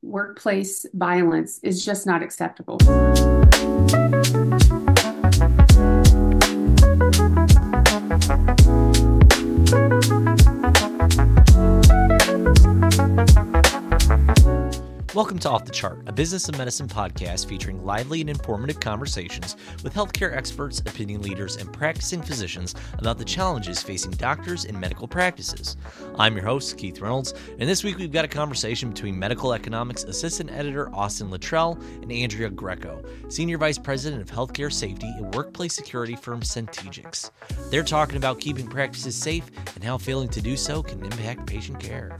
workplace violence is just not acceptable. Welcome to Off the Chart, a business and medicine podcast featuring lively and informative conversations with healthcare experts, opinion leaders, and practicing physicians about the challenges facing doctors in medical practices. I'm your host, Keith Reynolds, and this week we've got a conversation between medical economics assistant editor Austin Luttrell and Andrea Greco, senior vice president of healthcare safety and workplace security firm Centegix. They're talking about keeping practices safe and how failing to do so can impact patient care.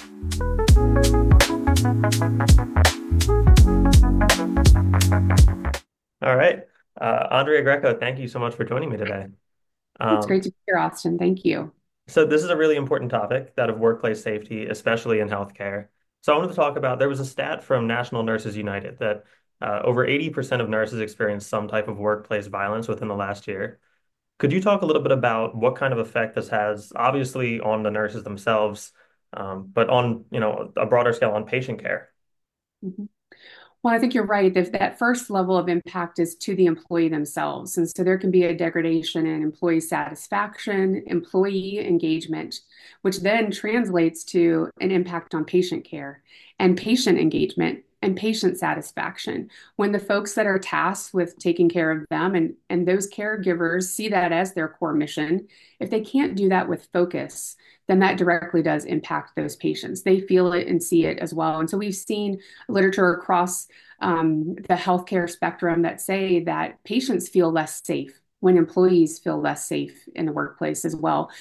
All right. Andrea Greco, thank you so much for joining me today. It's great to be here, Austin. Thank you. So this is a really important topic, that of workplace safety, especially in healthcare. So I wanted to talk about, there was a stat from National Nurses United that over 80% of nurses experienced some type of workplace violence within the last year. Could you talk a little bit about what kind of effect this has, obviously on the nurses themselves, but on, a broader scale on patient care? Mhm. Well, I think you're right. If that first level of impact is to the employee themselves. And so there can be a degradation in employee satisfaction, employee engagement, which then translates to an impact on patient care and patient engagement and patient satisfaction. When the folks that are tasked with taking care of them and those caregivers see that as their core mission, if they can't do that with focus, then that directly does impact those patients. They feel it and see it as well. And so we've seen literature across the healthcare spectrum that say that patients feel less safe when employees feel less safe in the workplace as well.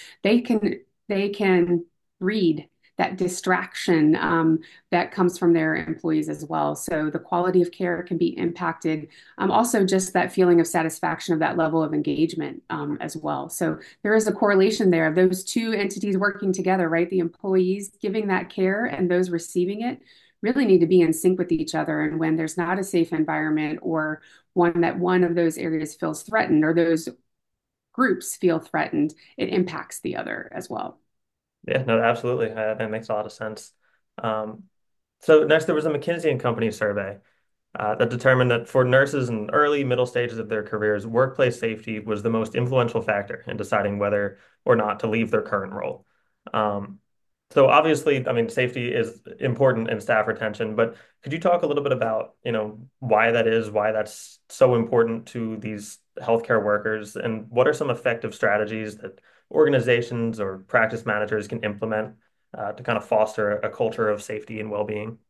They can read that distraction that comes from their employees as well. So the quality of care can be impacted. Also, just that feeling of satisfaction of that level of engagement as well. So there is a correlation there of those two entities working together, right? The employees giving that care and those receiving it really need to be in sync with each other. And when there's not a safe environment or one of those areas feels threatened or those groups feel threatened, it impacts the other as well. Yeah, no, absolutely. That makes a lot of sense. Um, so next, there was a McKinsey and Company survey that determined that for nurses in early, middle stages of their careers, workplace safety was the most influential factor in deciding whether or not to leave their current role. Um, so obviously, I mean, safety is important in staff retention, but could you talk a little bit about, why that is, why that's so important to these healthcare workers, and what are some effective strategies that organizations or practice managers can implement to kind of foster a culture of safety and well-being?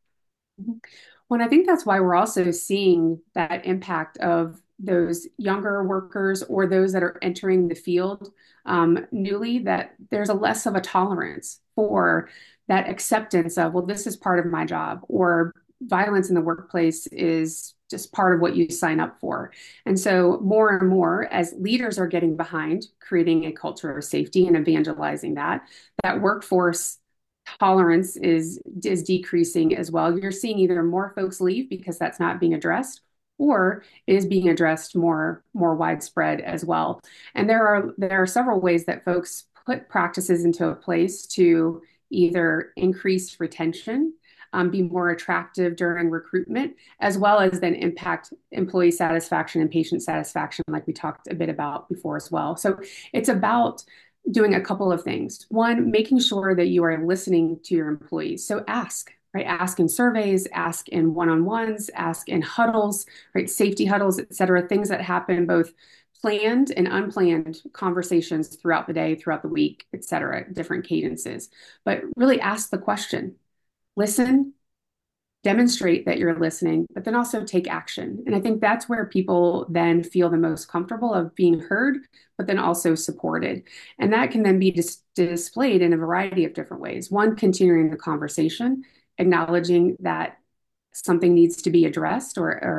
Well, I think that's why we're also seeing that impact of those younger workers or those that are entering the field newly, that there's a less of a tolerance for that acceptance of, well, this is part of my job, or violence in the workplace is just part of what you sign up for. And so more and more as leaders are getting behind creating a culture of safety and evangelizing that workforce tolerance is decreasing as well. You're seeing either more folks leave because that's not being addressed, or it is being addressed more widespread as well. And there are several ways that folks put practices into a place to either increase retention, be more attractive during recruitment, as well as then impact employee satisfaction and patient satisfaction, like we talked a bit about before as well. So it's about doing a couple of things. One, making sure that you are listening to your employees. So ask, right? Ask in surveys, ask in one-on-ones, ask in huddles, right? Safety huddles, et cetera, things that happen both planned and unplanned conversations throughout the day, throughout the week, et cetera, different cadences. But really ask the question, listen, demonstrate that you're listening, but then also take action. And I think that's where people then feel the most comfortable of being heard, but then also supported. And that can then be displayed in a variety of different ways. One, continuing the conversation, acknowledging that something needs to be addressed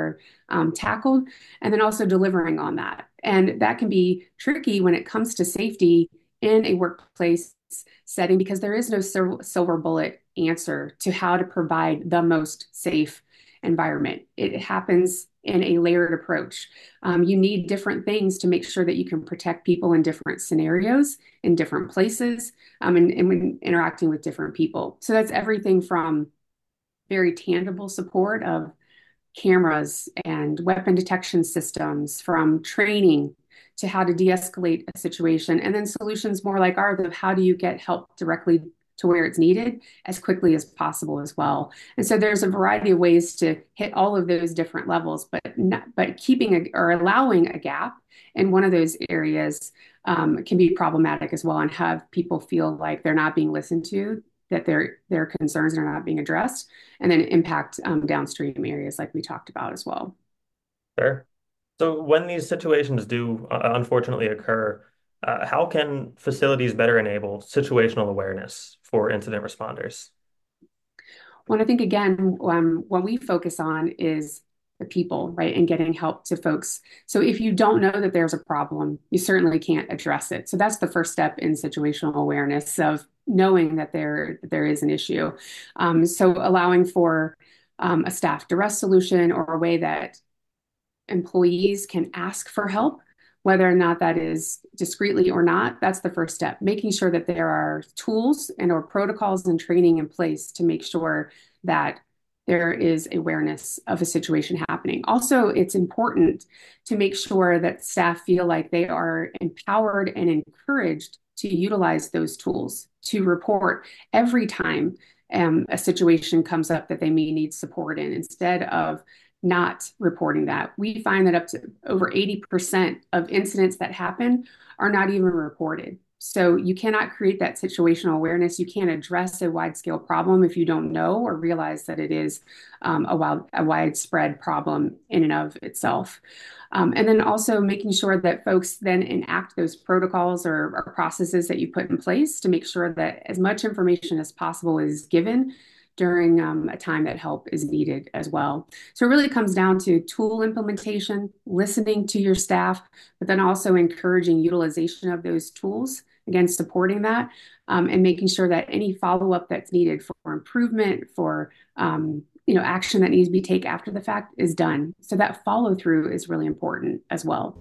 or tackled, and then also delivering on that. And that can be tricky when it comes to safety in a workplace setting because there is no silver bullet answer to how to provide the most safe environment. It happens in a layered approach. You need different things to make sure that you can protect people in different scenarios, in different places, and when interacting with different people. So that's everything from very tangible support of cameras and weapon detection systems, from training to how to de-escalate a situation, and then solutions more like ours of how do you get help directly to where it's needed as quickly as possible as well. And so there's a variety of ways to hit all of those different levels, but keeping or allowing a gap in one of those areas can be problematic as well, and have people feel like they're not being listened to, that their concerns are not being addressed, and then impact downstream areas like we talked about as well. Sure. So when these situations do unfortunately occur, how can facilities better enable situational awareness for incident responders? Well, I think again, what we focus on is the people, right, and getting help to folks. So if you don't know that there's a problem, you certainly can't address it. So that's the first step in situational awareness, of knowing that there is an issue. So allowing for a staff duress solution, or a way that employees can ask for help, whether or not that is discreetly or not. That's the first step, making sure that there are tools and or protocols and training in place to make sure that there is awareness of a situation happening. Also, it's important to make sure that staff feel like they are empowered and encouraged to utilize those tools to report every time a situation comes up that they may need support in, instead of not reporting that. We find that up to over 80% of incidents that happen are not even reported. So you cannot create that situational awareness. You can't address a wide scale problem if you don't know or realize that it is a widespread problem in and of itself. And then also making sure that folks then enact those protocols or processes that you put in place to make sure that as much information as possible is given during a time that help is needed as well. So it really comes down to tool implementation, listening to your staff, but then also encouraging utilization of those tools, again, supporting that, and making sure that any follow-up that's needed for improvement, for action that needs to be taken after the fact is done. So that follow through is really important as well.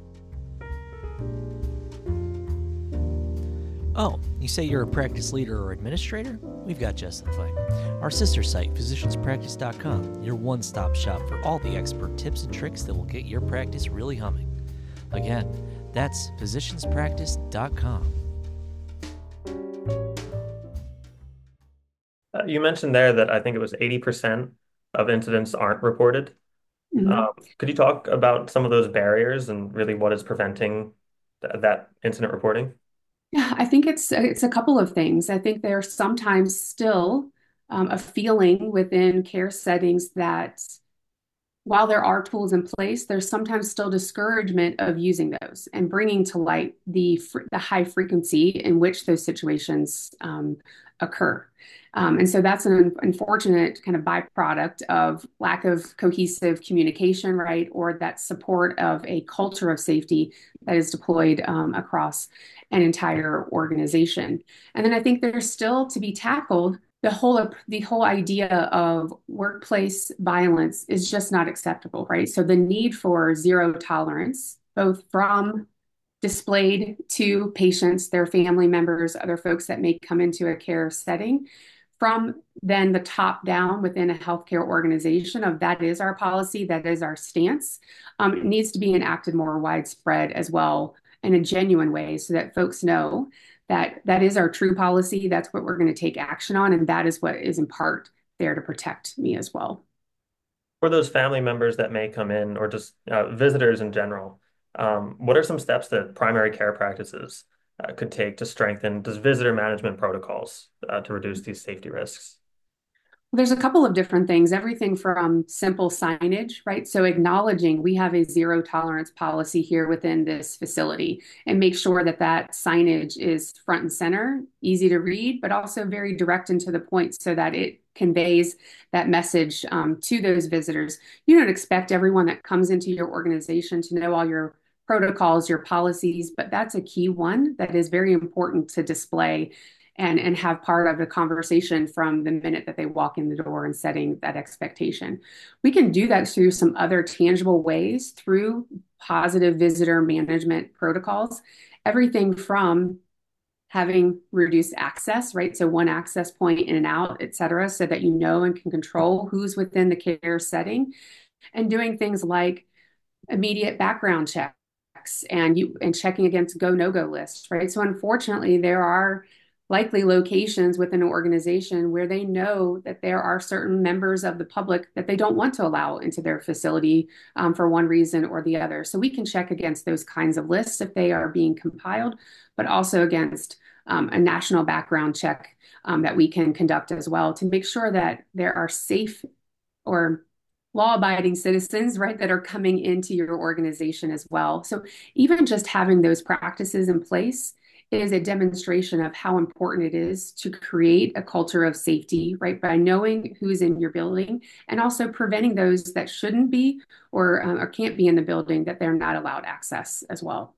Oh, you say you're a practice leader or administrator? We've got just the thing. Our sister site, physicianspractice.com, your one-stop shop for all the expert tips and tricks that will get your practice really humming. Again, that's physicianspractice.com. You mentioned there that I think it was 80% of incidents aren't reported. Mm-hmm. Could you talk about some of those barriers and really what is preventing that incident reporting? Yeah, I think it's a couple of things. I think there's sometimes still a feeling within care settings that while there are tools in place, there's sometimes still discouragement of using those and bringing to light the high frequency in which those situations occur. And so that's an unfortunate kind of byproduct of lack of cohesive communication, right? Or that support of a culture of safety that is deployed across an entire organization. And then I think there's still to be tackled the whole idea of workplace violence is just not acceptable, right? So the need for zero tolerance, both from displayed to patients, their family members, other folks that may come into a care setting, from then the top down within a healthcare organization of that is our policy, that is our stance, it needs to be enacted more widespread as well in a genuine way so that folks know that that is our true policy. That's what we're going to take action on. And that is what is in part there to protect me as well. For those family members that may come in or just visitors in general, what are some steps that primary care practices could take to strengthen those visitor management protocols to reduce these safety risks? There's a couple of different things, everything from simple signage, right? So acknowledging we have a zero tolerance policy here within this facility, and make sure that that signage is front and center, easy to read, but also very direct and to the point so that it conveys that message to those visitors. You don't expect everyone that comes into your organization to know all your protocols, your policies, but that's a key one that is very important to display and have part of the conversation from the minute that they walk in the door and setting that expectation. We can do that through some other tangible ways through positive visitor management protocols, everything from having reduced access, right? So one access point in and out, et cetera, so that you know and can control who's within the care setting, and doing things like immediate background checks and checking against go no go lists, right? So unfortunately, there are likely locations within an organization where they know that there are certain members of the public that they don't want to allow into their facility for one reason or the other. So we can check against those kinds of lists if they are being compiled, but also against a national background check that we can conduct as well to make sure that there are safe or law-abiding citizens, right, that are coming into your organization as well. So even just having those practices in place is a demonstration of how important it is to create a culture of safety, right, by knowing who's in your building and also preventing those that shouldn't be or can't be in the building that they're not allowed access as well.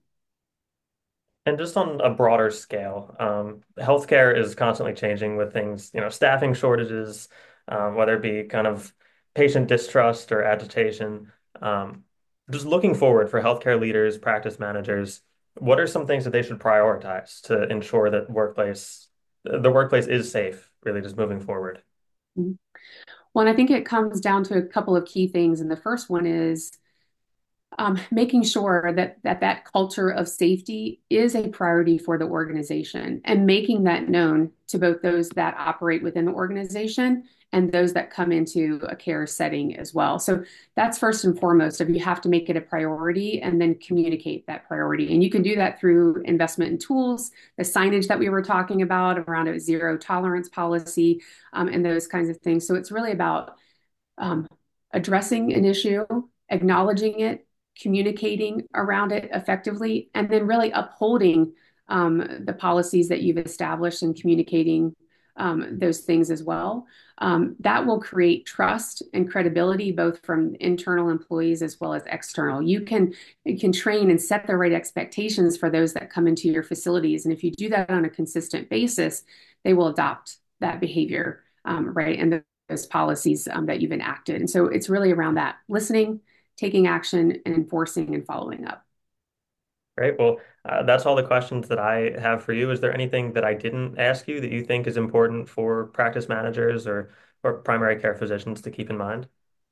And just on a broader scale, healthcare is constantly changing with things, staffing shortages, whether it be kind of patient distrust or agitation. Um, just looking forward for healthcare leaders, practice managers, what are some things that they should prioritize to ensure that the workplace is safe, really just moving forward? Mhm. Well, and I think it comes down to a couple of key things. And the first one is making sure that culture of safety is a priority for the organization and making that known to both those that operate within the organization and those that come into a care setting as well. So that's first and foremost. If you have to make it a priority and then communicate that priority. And you can do that through investment in tools, the signage that we were talking about around a zero tolerance policy, and those kinds of things. So it's really about um, addressing an issue, acknowledging it, communicating around it effectively, and then really upholding the policies that you've established and communicating those things as well. That will create trust and credibility both from internal employees as well as external. You can train and set the right expectations for those that come into your facilities, and if you do that on a consistent basis, they will adopt that behavior, right? And those policies that you've enacted. And so it's really around that listening, taking action, and enforcing and following up. Great. Well, that's all the questions that I have for you. Is there anything that I didn't ask you that you think is important for practice managers or primary care physicians to keep in mind?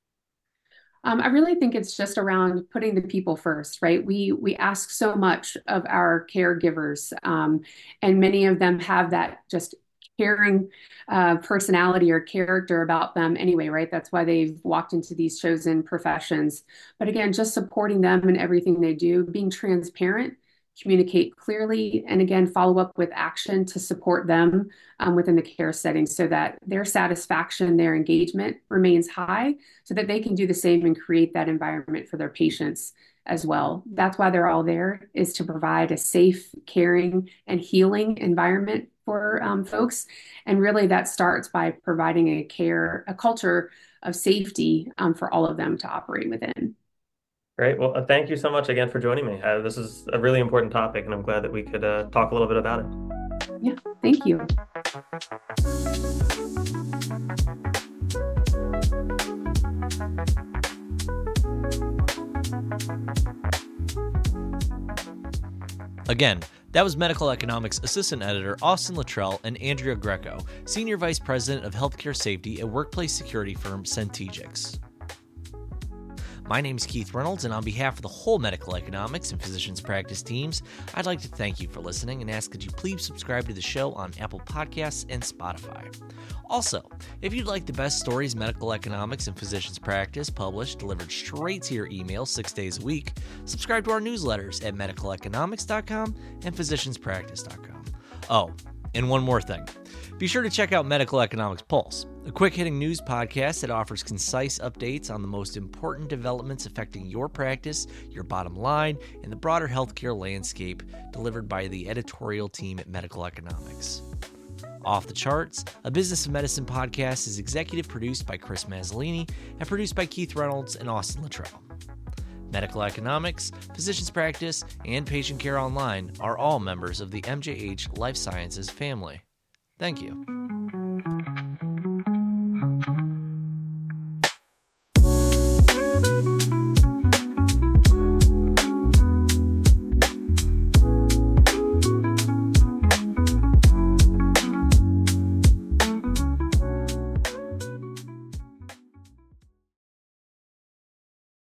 I really think it's just around putting the people first, right? We ask so much of our caregivers, and many of them have that just caring personality or character about them anyway, right? That's why they've walked into these chosen professions. But again, just supporting them in everything they do, being transparent, communicate clearly, and again, follow up with action to support them within the care setting so that their satisfaction, their engagement remains high so that they can do the same and create that environment for their patients as well. That's why they're all there, is to provide a safe, caring, and healing environment for folks. And really, that starts by providing a culture of safety for all of them to operate within. Great. Well, thank you so much again for joining me. This is a really important topic, and I'm glad that we could talk a little bit about it. Yeah, thank you. Again, that was Medical Economics Assistant Editor Austin Luttrell and Andrea Greco, Senior Vice President of Healthcare Safety at workplace security firm Centegix. My name is Keith Reynolds, and on behalf of the whole medical economics and physicians practice teams, I'd like to thank you for listening and ask that you please subscribe to the show on Apple Podcasts and Spotify. Also, if you'd like the best stories medical economics and physicians practice published delivered straight to your email 6 days a week, subscribe to our newsletters at medicaleconomics.com and physicianspractice.com. Oh, and one more thing. Be sure to check out Medical Economics Pulse, a quick-hitting news podcast that offers concise updates on the most important developments affecting your practice, your bottom line, and the broader healthcare landscape, delivered by the editorial team at Medical Economics. Off the Charts, a business of medicine podcast, is executive produced by Chris Mazzolini and produced by Keith Reynolds and Austin Luttrell. Medical Economics, Physicians Practice, and Patient Care Online are all members of the MJH Life Sciences family. Thank you.